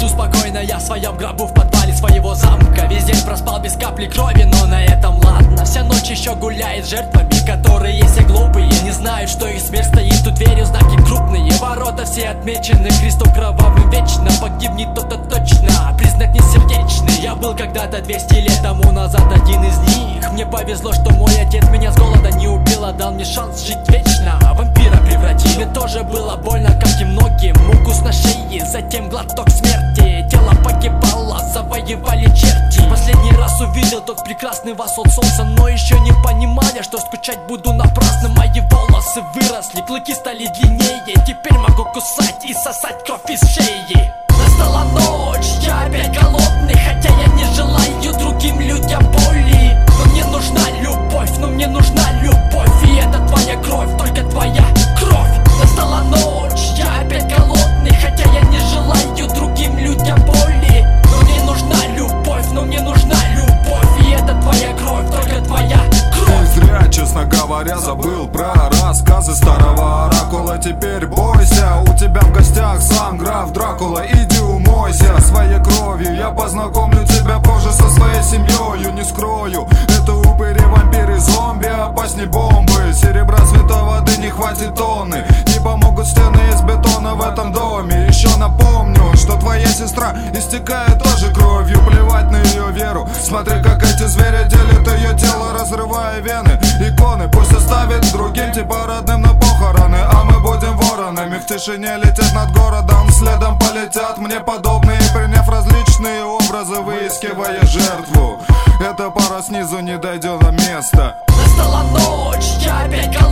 Лежу спокойно я в своем гробу в подвале своего замка. Весь день проспал без капли крови, но на этом ладно. Вся ночь еще гуляет с жертвами, которые все глупые, не знают, что их смерть стоит у двери, знаки крупные. Ворота все отмечены крестом кровавым вечно. Погибнет кто-то точно, признак несердечный. Я был когда-то 200 лет тому назад один из них. Мне повезло, что мой отец меня с голода не убил, а дал мне шанс жить вечно. Вампира превратил. Мне тоже было больно, как и многим. Укус на шее, затем глоток смерти. Тело погибало, завоевали черти. Последний раз увидел тот прекрасный восход солнца, но еще не понимали, что скучать буду напрасно. Мои волосы выросли, клыки стали длиннее. Теперь могу кусать и сосать кровь из шеи. Настала ночь, я опять голодный, хотя я не желаю другим людям боли. Но мне нужна любовь, но мне нужна любовь, и это твоя кровь, только твоя кровь. Настала ночь, я опять голодный, хотя я не желаю другим людям боли. Но мне нужна любовь, но мне нужна любовь, и это твоя кровь, только твоя кровь. Ты зря, честно говоря, забыл про рассказы старого оракула. Теперь бойся, у тебя в гостях сам граф Дракула. Иди умойся своей кровью, я познакомлю тебя позже со своей семьей. Не скрою, это упыри, вампиры, зомби, опасней бомбы. Серебра, святой воды не хватит тонны, не помогут стены из бетона в этом доме. Еще напомню, что твоя сестра истекает тоже кровью. Плевать на ее веру, смотри, как эти звери делят ее тело, разрывая вены. Иконы пусть оставит другим, типа родным на похороны, а мы будем воронами. В тишине летят над городом, следом полетят мне подобные, приняв различные образы, выискивая жертву. Эта пара снизу не дойдет до места. Настала ночь, я опять